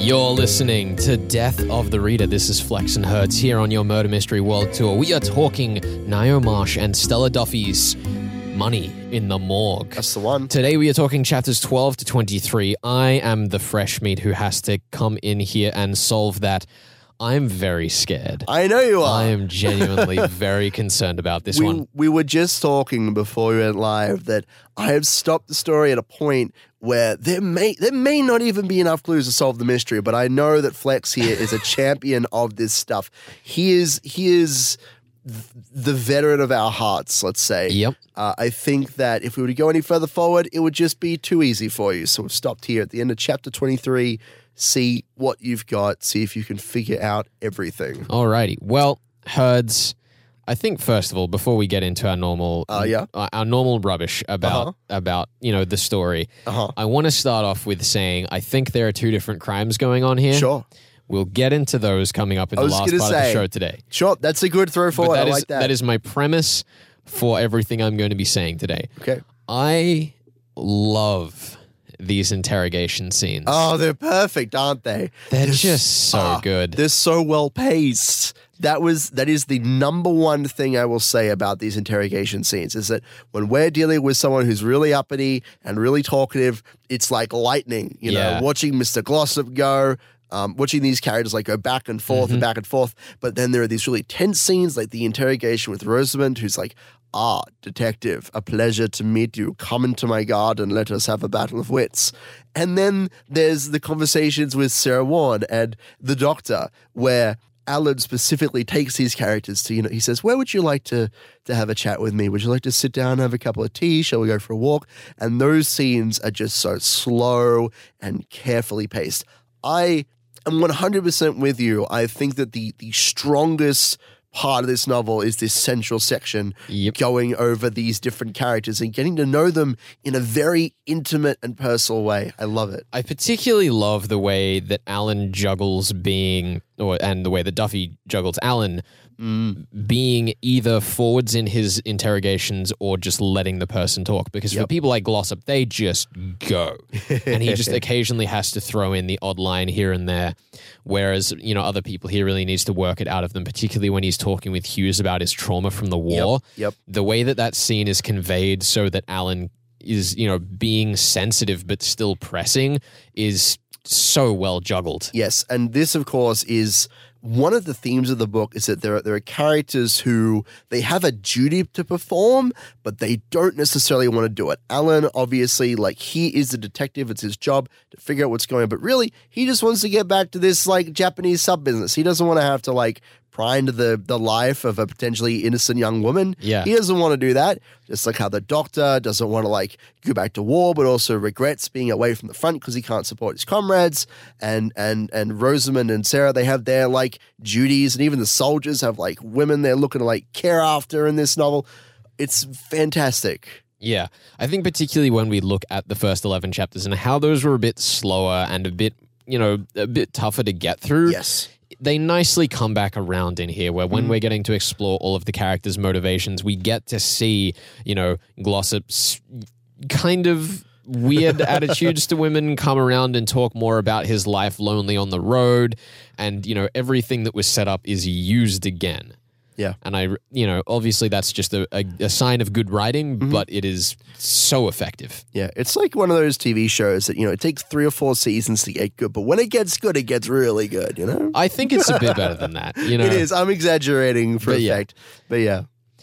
You're listening to Death of the Reader. This is Flex and Hertz here on your Murder Mystery World Tour. We are talking Ngaio Marsh and Stella Duffy's Money in the Morgue. That's the one. Today we are talking chapters 12 to 23. I am the fresh meat who has to come in here and solve that. I'm very scared. I know you are. I am genuinely very concerned about this one. We were just talking before we went live that I have stopped the story at a point where there may not even be enough clues to solve the mystery, but I know that Flex here is a champion of this stuff. He is the veteran of our hearts, let's say. Yep. I think that if we were to go any further forward, it would just be too easy for you. So we've stopped here at the end of chapter 23. See what you've got. See if you can figure out everything. Alrighty. Well, Herds, I think first of all, before we get into our normal, our normal rubbish about the story, I want to start off with saying I think there are two different crimes going on here. Sure. We'll get into those coming up in the last part of the show today. Sure, that's a good throw forward. I like that. That is my premise for everything I'm going to be saying today. Okay. I love these interrogation scenes. Oh, they're perfect, aren't they? They're just so good. They're so well paced. That is the number one thing I will say about these interrogation scenes is that when we're dealing with someone who's really uppity and really talkative, it's like lightning, you know, watching Mr. Glossop go, watching these characters like go back and forth and back and forth. But then there are these really tense scenes like the interrogation with Rosamund, who's like, detective, a pleasure to meet you. Come into my garden, let us have a battle of wits. And then there's the conversations with Sarah Warren and the doctor, where Alan specifically takes these characters to, he says, where would you like to have a chat with me? Would you like to sit down and have a couple of tea? Shall we go for a walk? And those scenes are just so slow and carefully paced. I am 100% with you. I think that the strongest part of this novel is this central section going over these different characters and getting to know them in a very intimate and personal way. I love it. I particularly love the way that Alan juggles and the way that Duffy juggles Alan being either forwards in his interrogations or just letting the person talk. Because for people like Glossop, they just go. And he just occasionally has to throw in the odd line here and there. Whereas, other people, he really needs to work it out of them, particularly when he's talking with Hughes about his trauma from the war. The way that scene is conveyed so that Alan is, being sensitive but still pressing is so well juggled. Yes, and this, of course, is one of the themes of the book is that there are characters who they have a duty to perform, but they don't necessarily want to do it. Alan, obviously, he is the detective. It's his job to figure out what's going on. But really, he just wants to get back to this, Japanese sub-business. He doesn't want to have to, pry into the life of a potentially innocent young woman. Yeah. He doesn't want to do that. Just like how the doctor doesn't want to go back to war, but also regrets being away from the front because he can't support his comrades. And Rosamund and Sarah, they have their duties, and even the soldiers have women they're looking to care after in this novel. It's fantastic. Yeah. I think particularly when we look at the first 11 chapters and how those were a bit slower and a bit tougher to get through. Yes. They nicely come back around in here where when we're getting to explore all of the characters' motivations, we get to see, Glossop's kind of weird attitudes to women come around and talk more about his life lonely on the road. And, everything that was set up is used again. Yeah. And obviously that's just a sign of good writing, but it is so effective. Yeah. It's like one of those TV shows that, it takes 3 or 4 seasons to get good, but when it gets good, it gets really good, I think it's a bit better than that, It is. I'm exaggerating for effect. But yeah.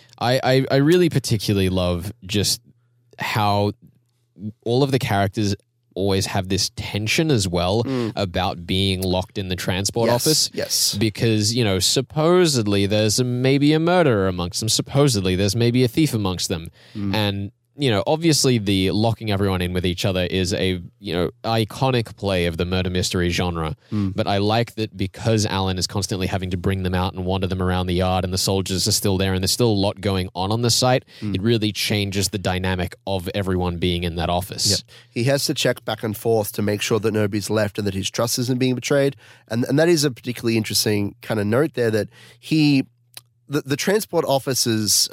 I really particularly love just how all of the characters always have this tension as well about being locked in the transport office. Yes. Because, supposedly there's maybe a murderer amongst them. Supposedly there's maybe a thief amongst them. And, obviously the locking everyone in with each other is a, iconic play of the murder mystery genre. But I like that because Alan is constantly having to bring them out and wander them around the yard and the soldiers are still there and there's still a lot going on the site, it really changes the dynamic of everyone being in that office. Yep. He has to check back and forth to make sure that nobody's left and that his trust isn't being betrayed. And that is a particularly interesting kind of note there that he the transport officer's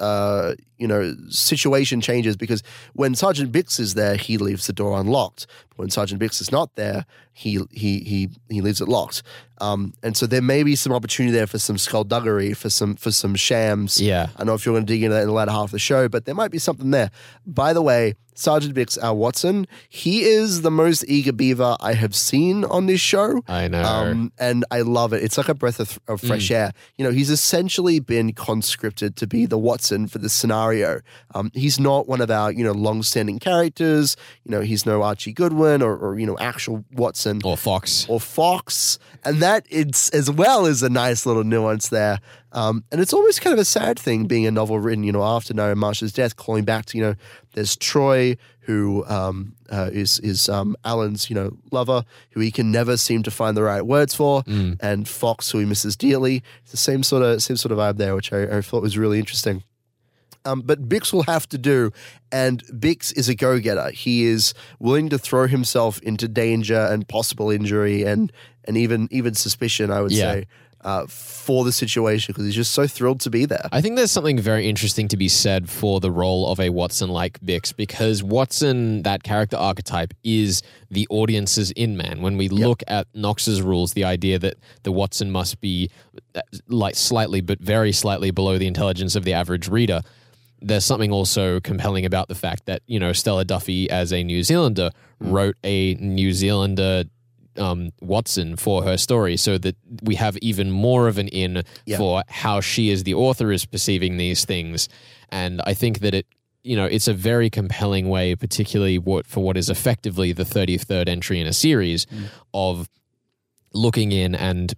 situation changes because when Sergeant Bix is there, he leaves the door unlocked. When Sergeant Bix is not there, he leaves it locked. And so there may be some opportunity there for some skullduggery, for some shams. Yeah. I don't know if you're going to dig into that in the latter half of the show, but there might be something there. By the way, Sergeant Bix, our Watson, he is the most eager beaver I have seen on this show. I know. And I love it. It's like a breath of fresh air. He's essentially been conscripted to be the Watson for this scenario. He's not one of our, long-standing characters. He's no Archie Goodwin or actual Watson. Or Fox. And that it's as well as a nice little nuance there. And it's always kind of a sad thing being a novel written, after Naomi Marsh's death, calling back to, there's Troy, who is Alan's, lover, who he can never seem to find the right words for, and Fox, who he misses dearly. It's the same sort of vibe there, which I thought was really interesting. But Bix will have to do, and Bix is a go-getter. He is willing to throw himself into danger and possible injury and even suspicion, I would say, for the situation because he's just so thrilled to be there. I think there's something very interesting to be said for the role of a Watson like Bix because Watson, that character archetype, is the audience's in-man. When we look at Knox's rules, the idea that the Watson must be like slightly but very slightly below the intelligence of the average reader, there's something also compelling about the fact that, Stella Duffy as a New Zealander wrote a New Zealander Watson for her story so that we have even more of an in for how she as the author is perceiving these things. And I think that it's a very compelling way, particularly for what is effectively the 33rd entry in a series of looking in and,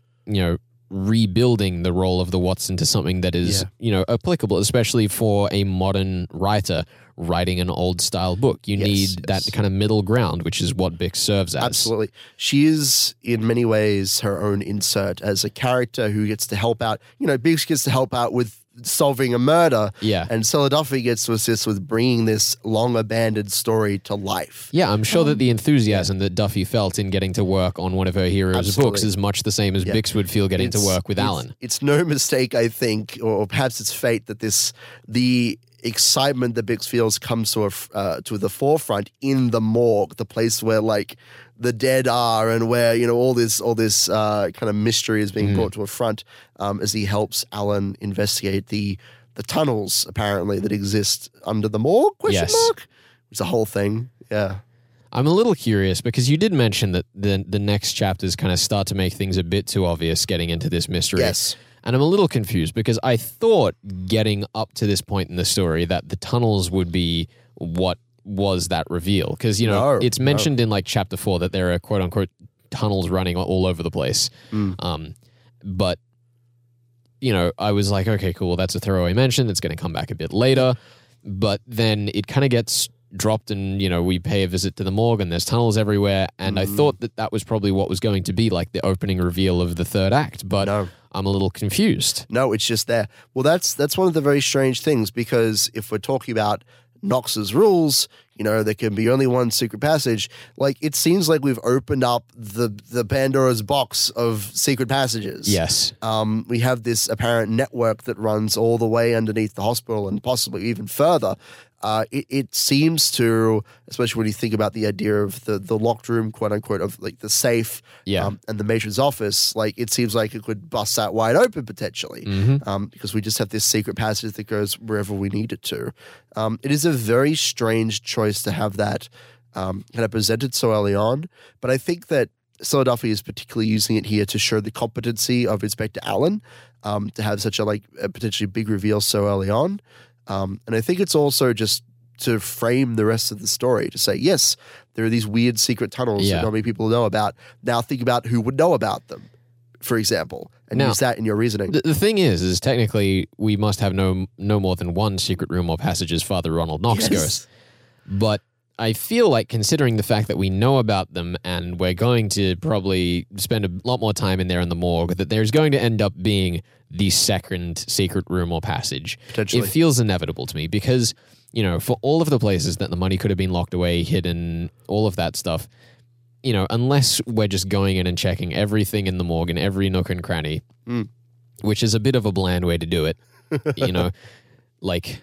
rebuilding the role of the Watson to something that is, applicable, especially for a modern writer writing an old style book. You need that kind of middle ground, which is what Bix serves as. Absolutely. She is in many ways her own insert as a character who gets to help out. Bix gets to help out with solving a murder. Yeah. And Stella Duffy gets to assist with bringing this long abandoned story to life. Yeah, I'm sure that the enthusiasm that Duffy felt in getting to work on one of her heroes' books is much the same as Bix would feel getting to work with Alan. It's no mistake, I think, or perhaps it's fate that the excitement that Bix feels comes to the forefront in the morgue, the place where the dead are and where all this kind of mystery is being brought to a front as he helps Alan investigate the tunnels apparently that exist under the morgue. It's a whole thing. Yeah. I'm a little curious because you did mention that the next chapters kind of start to make things a bit too obvious getting into this mystery. Yes. And I'm a little confused because I thought getting up to this point in the story that the tunnels would be what was that reveal. Because, it's mentioned in chapter 4 that there are quote unquote tunnels running all over the place. But, I was like, okay, cool. That's a throwaway mention. It's going to come back a bit later. But then it kind of gets dropped and, we pay a visit to the morgue and there's tunnels everywhere. And I thought that was probably what was going to be the opening reveal of the third act. But I'm a little confused. No, it's just there. Well, that's one of the very strange things because if we're talking about Knox's rules, there can be only one secret passage. It seems like we've opened up the Pandora's box of secret passages. Yes. We have this apparent network that runs all the way underneath the hospital and possibly even further. It seems to, especially when you think about the idea of the locked room, quote unquote, of the safe and the matron's office, it seems like it could bust that wide open potentially because we just have this secret passage that goes wherever we need it to. It is a very strange choice to have that kind of presented so early on, but I think that Stella Duffy is particularly using it here to show the competency of Inspector Allen to have such a potentially big reveal so early on. And I think it's also just to frame the rest of the story to say, yes, there are these weird secret tunnels that not many people know about. Now think about who would know about them, for example, and use that in your reasoning. The thing is technically we must have no more than one secret room or passage as Father Ronald Knox goes. But I feel like considering the fact that we know about them and we're going to probably spend a lot more time in there in the morgue, that there's going to end up being the second secret room or passage. Potentially. It feels inevitable to me because, for all of the places that the money could have been locked away, hidden, all of that stuff, unless we're just going in and checking everything in the morgue and every nook and cranny, which is a bit of a bland way to do it. You know, like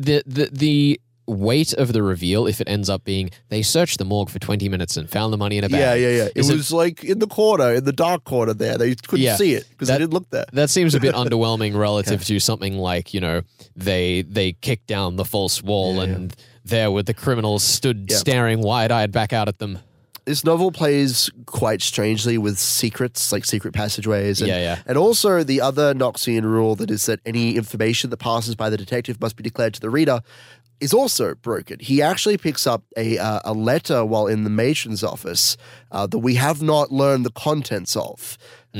the weight of the reveal, if it ends up being they searched the morgue for 20 minutes and found the money in a bag. Yeah. It was like in the corner, in the dark corner there. They couldn't see it because they didn't look there. That seems a bit underwhelming relative to something like, you know, they kicked down the false wall and there were the criminals stood staring wide-eyed back out at them. This novel plays quite strangely with secrets, like secret passageways. And, and also the other Noxian rule that is that any information that passes by the detective must be declared to the reader is also broken. He actually picks up a letter while in the matron's office that we have not learned the contents of.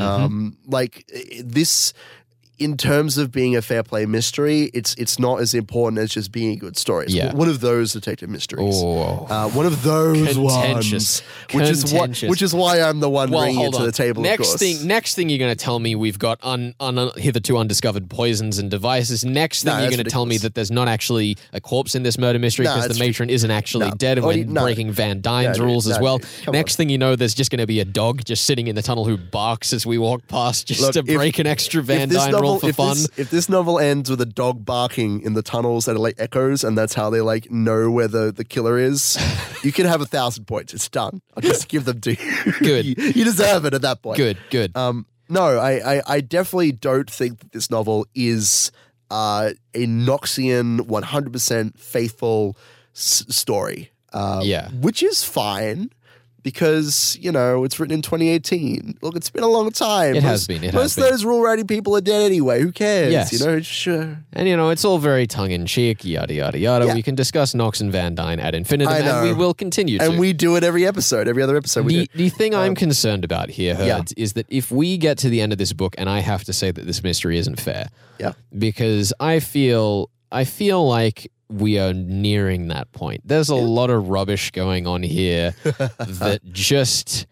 Like this, in terms of being a fair play mystery, it's not as important as just being a good story. It's one of those detective mysteries. One of those ones, which is why I'm the one bringing it to the table. Next thing you're going to tell me we've got hitherto undiscovered poisons and devices. Next thing you're going to tell me that there's not actually a corpse in this murder mystery because the matron isn't actually dead, and we're breaking Van Dyne's rules as well. Next thing you know, there's just going to be a dog just sitting in the tunnel who barks as we walk past just to break an extra Van Dyne rule. For fun. If this novel ends with a dog barking in the tunnels that are like echoes, and that's how they like know where the killer is, you can have 1,000 points. It's done. I'll just give them to you. Good. You deserve it at that point. Good. No, I definitely don't think that this novel is a Noxian 100% faithful story. Which is fine. Because, you know, it's written in 2018. Look, it's been a long time. It has been. Most of those rule writing people are dead anyway. Who cares? Yes. You know, sure. And, you know, it's all very tongue-in-cheek, yada, yada, yada. Yeah. We can discuss Nox and Van Dyne ad infinitum, and we will continue to. And we do it every other episode we do. The thing I'm concerned about here, Herds, is that if we get to the end of this book and I have to say that this mystery isn't fair, because I feel like we are nearing that point. There's a lot of rubbish going on here that just,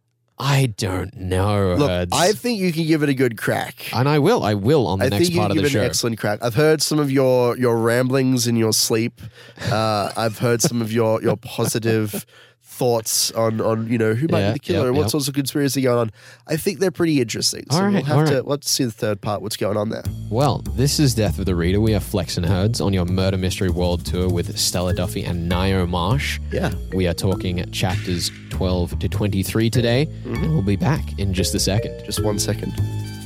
I don't know. Look, Herds. I think you can give it a good crack. And I will on the next part of the show. I think you give it an excellent crack. I've heard some of your ramblings in your sleep. I've heard some of your positive thoughts on you know, who might be the killer and what sorts of conspiracy going on. I think they're pretty interesting. So we'll have to see the third part, what's going on there. Well, this is Death of the Reader. We are Flex and Herds on your Murder Mystery World Tour with Stella Duffy and Nio Marsh. Yeah. We are talking chapters 12 to 23 today, and we'll be back in just a second. Just 1 second.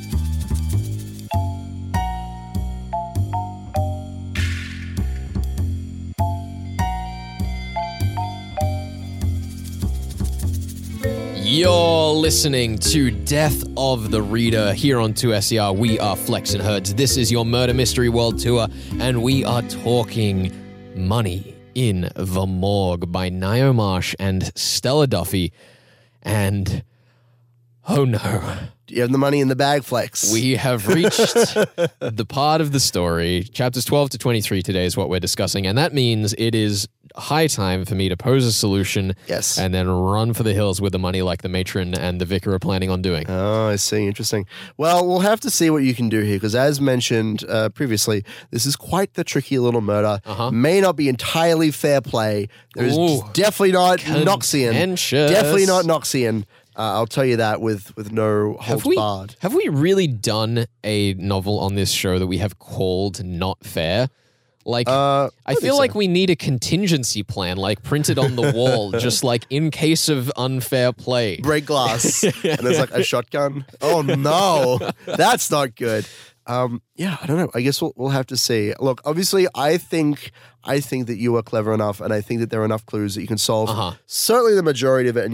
You're listening to Death of the Reader here on 2SER. We are Flex and Herds. This is your Murder Mystery World Tour, and we are talking Money in the Morgue by Nio Marsh and Stella Duffy. And, oh no. Do you have the money in the bag, Flex? We have reached the part of the story. Chapters 12 to 23 today is what we're discussing, and that means it is high time for me to pose a solution and then run for the hills with the money like the matron and the vicar are planning on doing. Oh, I see. Interesting. Well, we'll have to see what you can do here because as mentioned previously, this is quite the tricky little murder. May not be entirely fair play. There's definitely not Noxian. Definitely not Noxian. I'll tell you that with no holds barred. Have we really done a novel on this show that we have called Not Fair? Like, I feel like we need a contingency plan, like printed on the wall, just like in case of unfair play. Break glass. And there's like a shotgun. Oh no, that's not good. Yeah, I don't know. I guess we'll have to see. Look, obviously, I think that you are clever enough, and I think that there are enough clues that you can solve. Certainly, the majority of it, and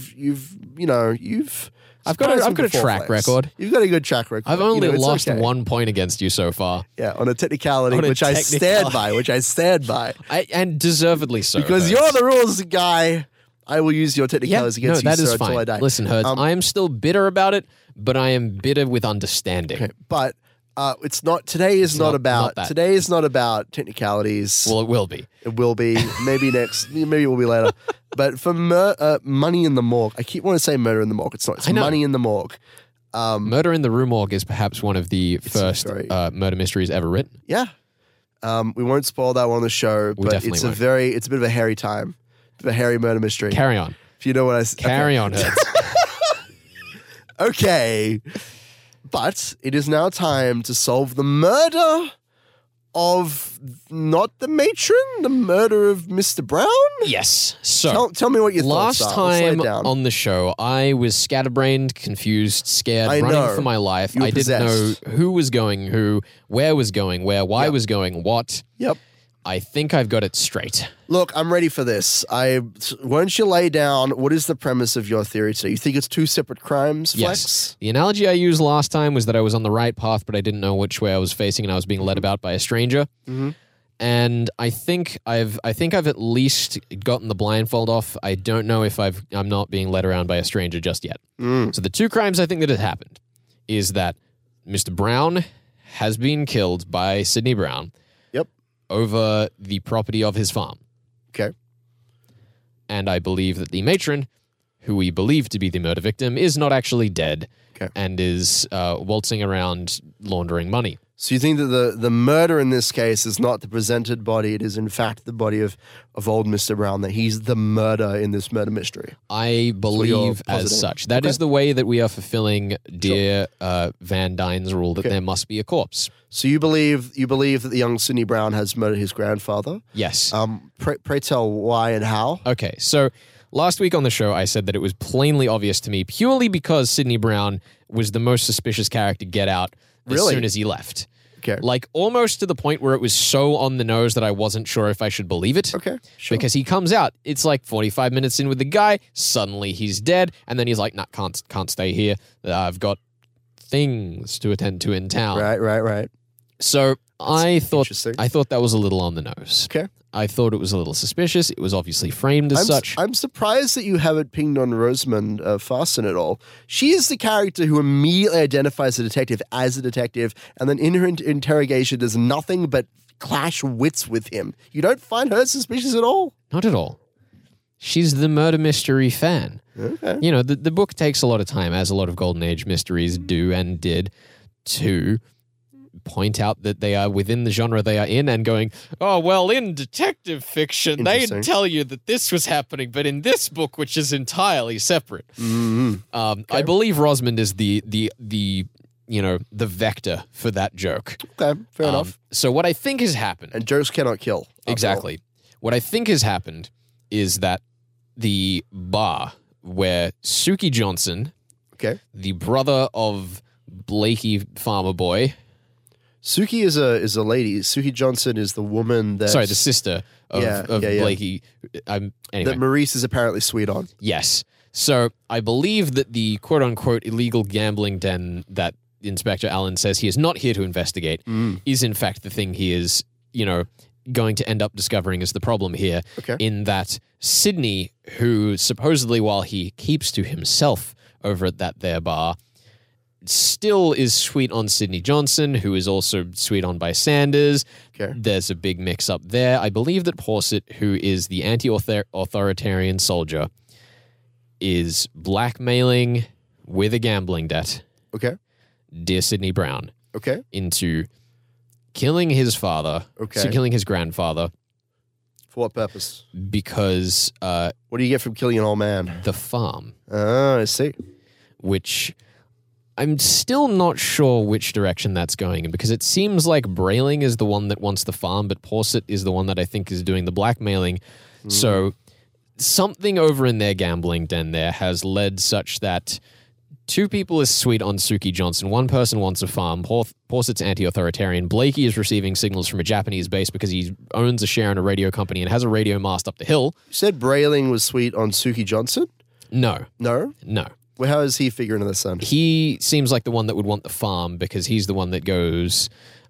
I've got a track record. You've got a good track record. I've only lost 1 point against you so far. Yeah, on a technicality, which I stand by. And deservedly so. Because you're the rules guy. I will use your technicalities against you, sir, until I die. Listen, Herds, I am still bitter about it, but I am bitter with understanding. Okay, but it's not. Today is not about technicalities. Well, it will be. It will be. Maybe next. Maybe it will be later. But for Money in the Morgue, I keep wanting to say Murder in the Morgue. It's not. It's Money in the Morgue. Murder in the Rue Morgue is perhaps one of the first murder mysteries ever written. Yeah. We won't spoil that one on the show, but it's a bit of a hairy time. A hairy murder mystery. Carry on. If you know what I said. Carry on, Herds. Okay. But it is now time to solve the murder of not the matron, the murder of Mr. Brown? Yes. So Tell me what your last thoughts are. Let's lay it time down. on the show, I was scatterbrained, confused, scared, I running know. for my life. You were I didn't possessed. know who was going who, where was going where, why was going what. Yep. I think I've got it straight. Look, I'm ready for this. Won't you lay down what is the premise of your theory today? You think it's two separate crimes, Flex? Yes. The analogy I used last time was that I was on the right path, but I didn't know which way I was facing, and I was being led about by a stranger. Mm-hmm. And I think I've at least gotten the blindfold off. I don't know if I'm not being led around by a stranger just yet. So the two crimes I think that have happened is that Mr. Brown has been killed by Sidney Brown. Yep. Over the property of his farm. Okay. And I believe that the matron, who we believe to be the murder victim, is not actually dead and is waltzing around laundering money. So you think that the murder in this case is not the presented body, it is in fact the body of old Mr. Brown, that he's the murder in this murder mystery? I believe as such. That is the way that we are fulfilling dear Van Dyne's rule that there must be a corpse. So you believe that the young Sidney Brown has murdered his grandfather? Yes. Pray tell why and how? Okay, so last week on the show, I said that it was plainly obvious to me, purely because Sidney Brown was the most suspicious character to get out as soon as he left. Okay. Like almost to the point where it was so on the nose that I wasn't sure if I should believe it. Okay, sure. Because he comes out, it's like 45 minutes in with the guy, suddenly he's dead, and then he's like, nah, can't stay here. I've got things to attend to in town. Right. So I thought that was a little on the nose. Okay. I thought it was a little suspicious. It was obviously framed as such. I'm surprised that you haven't pinged on Rosamund Fasten at all. She is the character who immediately identifies the detective as a detective, and then in her interrogation does nothing but clash wits with him. You don't find her suspicious at all? Not at all. She's the murder mystery fan. Okay. You know, the book takes a lot of time, as a lot of Golden Age mysteries do and did, to point out that they are within the genre they are in and going, oh, well, in detective fiction, they tell you that this was happening, but in this book, which is entirely separate. I believe Rosamund is the vector for that joke. Okay, fair enough. So what I think has happened... And jokes cannot kill. Exactly. What I think has happened is that the bar where Suki Johnson, the brother of Blakey Farmer Boy... Suki is a lady. Suki Johnson is the woman that... Sorry, the sister of Blakey. Anyway. That Maurice is apparently sweet on. Yes. So I believe that the quote-unquote illegal gambling den that Inspector Allen says he is not here to investigate is in fact the thing he is, going to end up discovering is the problem here. In that Sidney, who supposedly while he keeps to himself over at that there bar, still is sweet on Sidney Johnson, who is also sweet on by Sanders. There's a big mix-up there. I believe that Porset, who is the anti-authoritarian soldier, is blackmailing with a gambling debt dear Sidney Brown into killing his father, so killing his grandfather. For what purpose? Because... what do you get from killing an old man? The farm. Oh, I see. Which... I'm still not sure which direction that's going in, because it seems like Brayling is the one that wants the farm, but Porset is the one that I think is doing the blackmailing. So something over in their gambling den there has led such that two people is sweet on Suki Johnson. One person wants a farm. Porset's anti-authoritarian. Blakey is receiving signals from a Japanese base because he owns a share in a radio company and has a radio mast up the hill. You said Brayling was sweet on Suki Johnson? No. No? No. Well, how does he figure into this then? He seems like the one that would want the farm because he's the one that goes,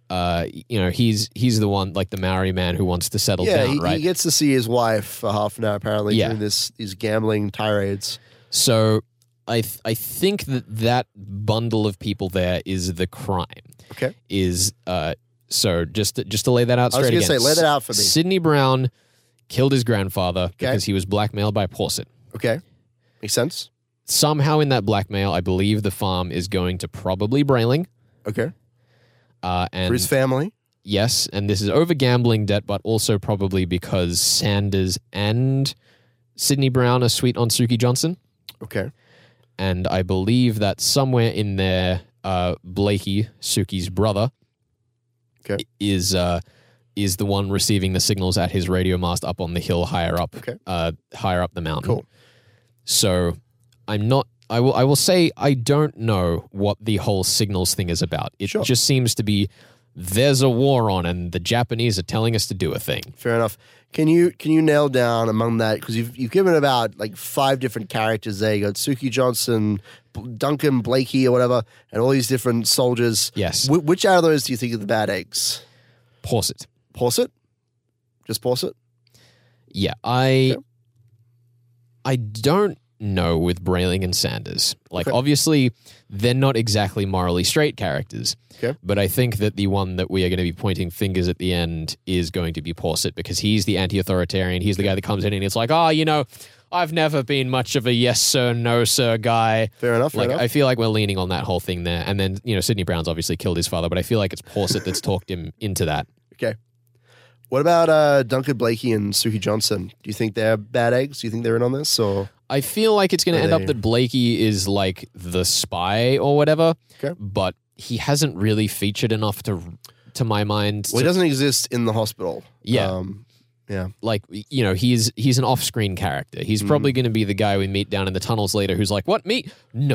he's the one, like the Maori man who wants to settle down, right? He gets to see his wife for half an hour apparently during these gambling tirades. So I think that bundle of people there is the crime. So just to lay that out straight again. I was going to say, lay that out for me. Sidney Brown killed his grandfather because he was blackmailed by Porset. Okay. Makes sense. Somehow in that blackmail, I believe the farm is going to probably Brayling. Okay. And for his family? Yes, and this is over gambling debt, but also probably because Sanders and Sidney Brown are sweet on Suki Johnson. Okay. And I believe that somewhere in there, Blakey, Suki's brother, Okay. is the one receiving the signals at his radio mast up on the hill higher up, higher up the mountain. Cool. So I'm not. I will say I don't know what the whole signals thing is about. It Sure. just seems to be there's a war on and the Japanese are telling us to do a thing. Fair enough. Can you nail down among that, because you've given about like 5 different characters there. You got Suki Johnson, Duncan Blakey or whatever, and all these different soldiers. Yes. Which out of those do you think are the bad eggs? Pause it. Pause it? Just pause it? Yeah, I don't know with Brayling and Sanders. Like, obviously, they're not exactly morally straight characters. Okay. But I think that the one that we are going to be pointing fingers at the end is going to be Porset, because he's the anti-authoritarian. He's the guy that comes in and it's like, I've never been much of a yes sir, no sir guy. Fair enough. I feel like we're leaning on that whole thing there. And then, Sidney Brown's obviously killed his father, but I feel like it's Porset that's talked him into that. Okay. What about Duncan Blakey and Suki Johnson? Do you think they're bad eggs? Do you think they're in on this? Or I feel like it's going to end up that Blakey is like the spy or whatever, but he hasn't really featured enough to my mind. Well, he doesn't exist in the hospital. Yeah. Yeah. Like, he's an off-screen character. He's probably going to be the guy we meet down in the tunnels later who's like, what, me?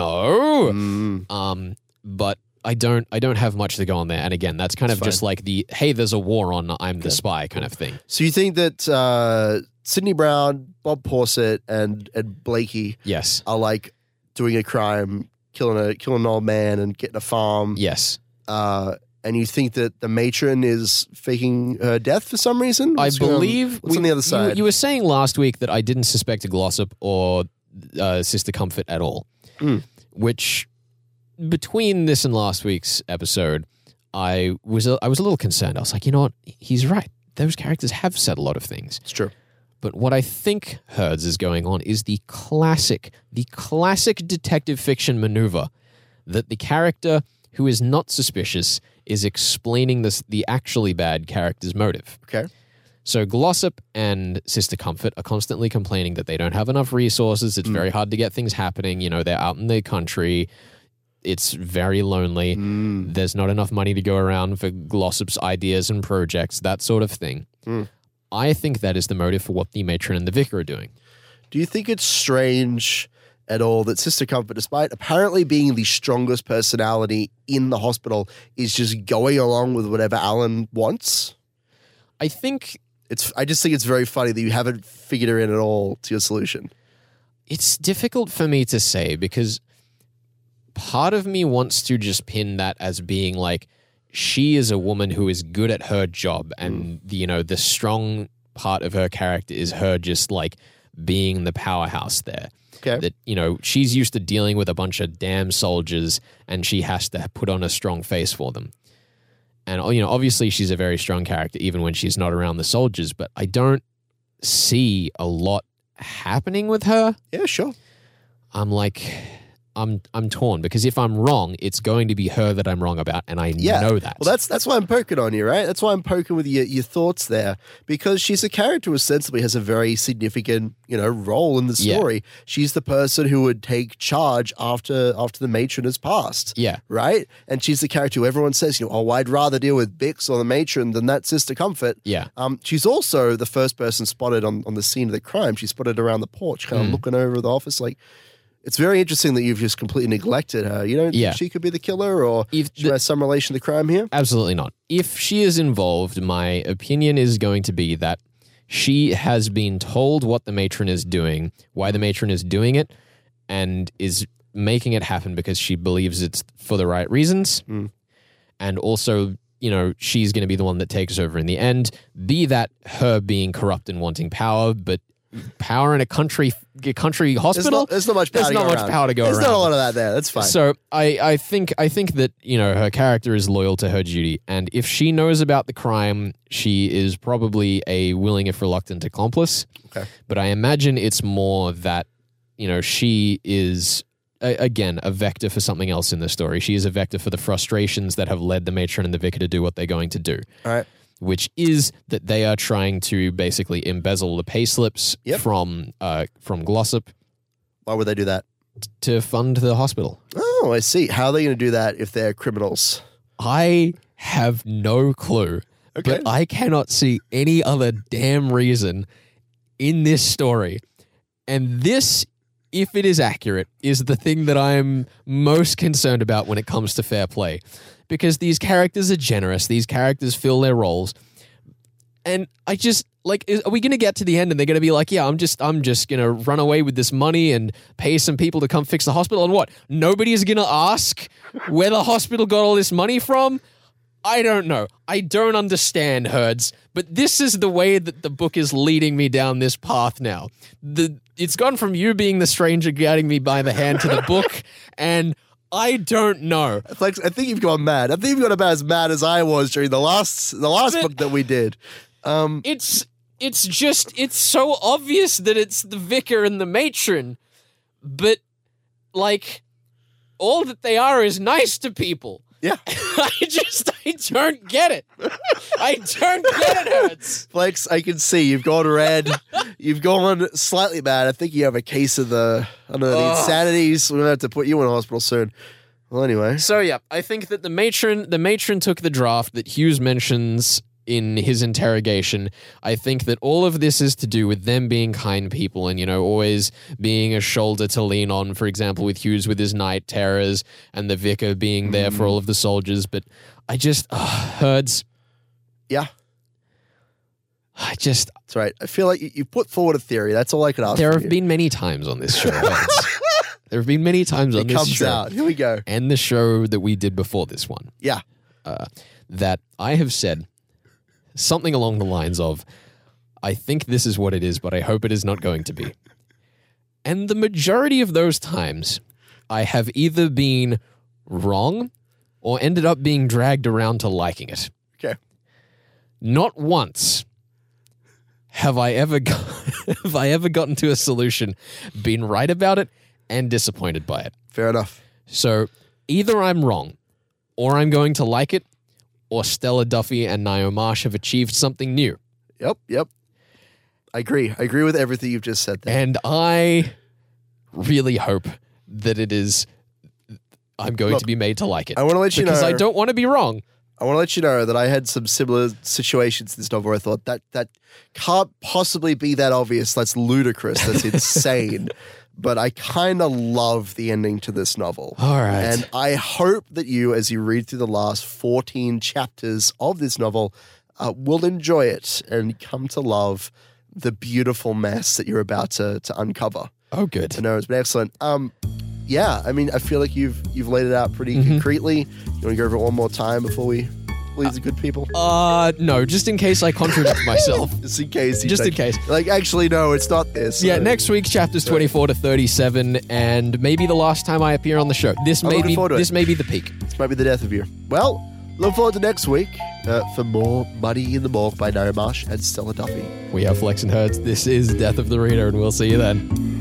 No. But I don't have much to go on there. And again, that's kind of just like the, hey, there's a war on, I'm the spy kind of thing. So you think that Sidney Brown, Bob Porset, and Blakey Yes. are like doing a crime, killing an old man and getting a farm. Yes. And you think that the matron is faking her death for some reason? What's on the other side? You were saying last week that I didn't suspect a Glossop or Sister Comfort at all, which between this and last week's episode, I was a little concerned. I was like, you know what? He's right. Those characters have said a lot of things. It's true. But what I think Herds is going on is the classic detective fiction maneuver that the character who is not suspicious is explaining the actually bad character's motive. Okay. So Glossop and Sister Comfort are constantly complaining that they don't have enough resources. It's very hard to get things happening. They're out in the country. It's very lonely. There's not enough money to go around for Glossop's ideas and projects, that sort of thing. I think that is the motive for what the matron and the vicar are doing. Do you think it's strange at all that Sister Comfort, despite apparently being the strongest personality in the hospital, is just going along with whatever Alan wants? I think I just think it's very funny that you haven't figured her in at all to your solution. it's difficult for me to say because part of me wants to just pin that as being like, she is a woman who is good at her job, and the strong part of her character is her just like being the powerhouse there. Okay. That, she's used to dealing with a bunch of damn soldiers and she has to put on a strong face for them. And, obviously she's a very strong character even when she's not around the soldiers, but I don't see a lot happening with her. Yeah, sure. I'm like, I'm torn because if I'm wrong, it's going to be her that I'm wrong about, and I know that. Well, that's why I'm poking on you, right? That's why I'm poking with your thoughts there, because she's a character who ostensibly has a very significant, role in the story. Yeah. She's the person who would take charge after the matron has passed. Yeah. Right? And she's the character who everyone says, I'd rather deal with Bix or the matron than that Sister Comfort. Yeah. She's also the first person spotted on the scene of the crime. She's spotted around the porch, kind of looking over the office like. It's very interesting that you've just completely neglected her. You don't think she could be the killer, or she has some relation to crime here? Absolutely not. If she is involved, my opinion is going to be that she has been told what the matron is doing, why the matron is doing it, and is making it happen because she believes it's for the right reasons. And also, she's going to be the one that takes over in the end. Be that her being corrupt and wanting power, but power in a country hospital. There's not much power. There's not much power to go around. There's not a lot of that there. That's fine. So I think that her character is loyal to her duty, and if she knows about the crime, she is probably a willing if reluctant accomplice. Okay. But I imagine it's more that she is again a vector for something else in the story. She is a vector for the frustrations that have led the matron and the vicar to do what they're going to do. All right. Which is that they are trying to basically embezzle the pay slips from Glossop. Why would they do that? To fund the hospital. Oh, I see. How are they going to do that if they're criminals? I have no clue. Okay. But I cannot see any other damn reason in this story. And this, if it is accurate, is the thing that I'm most concerned about when it comes to fair play. Because these characters are generous. These characters fill their roles. And I just, like, are we going to get to the end and they're going to be like, yeah, I'm just going to run away with this money and pay some people to come fix the hospital? And what? Nobody is going to ask where the hospital got all this money from? I don't know. I don't understand, Herds, but this is the way that the book is leading me down this path now. It's gone from you being the stranger guiding me by the hand to the book, and I don't know. Flex, I think you've gone mad. I think you've gone about as mad as I was during the last book that we did. It's so obvious that it's the vicar and the matron, but, like, all that they are is nice to people. Yeah. I don't get it. I don't get it, Herds. Flex, I can see you've gone red. You've gone slightly bad. I think you have a case of the insanities. We're going to have to put you in hospital soon. Well, anyway. So, yeah, I think that the matron took the draft that Hughes mentions in his interrogation. I think that all of this is to do with them being kind people and, always being a shoulder to lean on, for example, with Hughes with his night terrors and the vicar being there for all of the soldiers. But I just, Herds. Yeah. That's right. I feel like you put forward a theory. That's all I could ask There for have been many times on this show, Herds. There have been many times on this show. It comes out. Here we go. And the show that we did before this one. Yeah. That I have said something along the lines of, I think this is what it is, but I hope it is not going to be. And the majority of those times, I have either been wrong or ended up being dragged around to liking it. Okay. Not once have I ever gotten to a solution, been right about it, and disappointed by it. Fair enough. So either I'm wrong, or I'm going to like it, or Stella Duffy and Nio Marsh have achieved something new. Yep. I agree. I agree with everything you've just said there. And I really hope that I'm going to be made to like it. I want to let you know. Because I don't want to be wrong. I want to let you know that I had some similar situations in this novel where I thought that can't possibly be that obvious. That's ludicrous. That's insane. But I kind of love the ending to this novel. All right. And I hope that you, as you read through the last 14 chapters of this novel, will enjoy it and come to love the beautiful mess that you're about to uncover. Oh, good. I know, it's been excellent. Yeah, I mean, I feel like you've laid it out pretty concretely. You want to go over it one more time before we leave the good people? No, just in case I contradict myself. Just in case. In case. Like, actually, no, it's not this. Yeah, next week, chapters 24 to 37, and maybe the last time I appear on the show. This may be the peak. This might be the death of you. Well, look forward to next week for more Muddy in the Morgue by Nio Marsh and Stella Duffy. We are Flex and Herds. This is Death of the Reader, and we'll see you then.